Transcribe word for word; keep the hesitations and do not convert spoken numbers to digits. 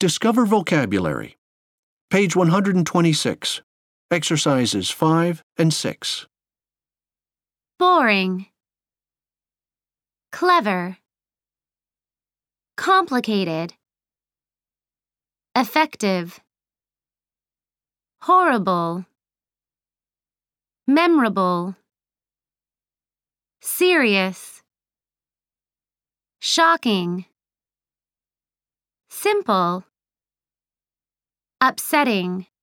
Discover vocabulary. Page one hundred twenty-six. Exercises five and six. Boring. Clever. Complicated. Effective. Horrible. Memorable. Serious. Shocking. Simple. Upsetting.